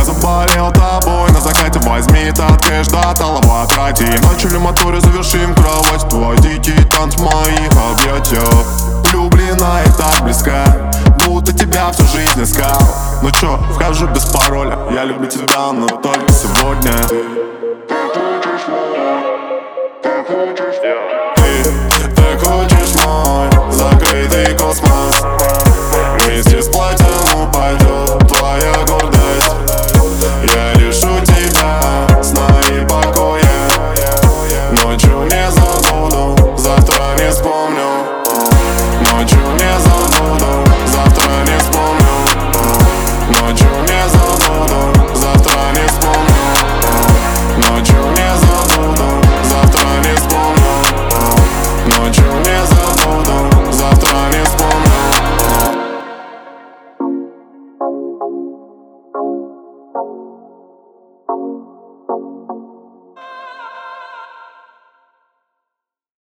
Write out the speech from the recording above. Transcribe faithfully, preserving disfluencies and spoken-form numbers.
Я заболел тобой, на закате возьми этот кэш до талого трати. Начали моторы, завершим кровать. Твой дикий танц в моих объятиях. Влюблена и так близка, будто тебя всю жизнь искал. Ну чё, вхожу без пароля. Я люблю тебя, но только сегодня. Yeah.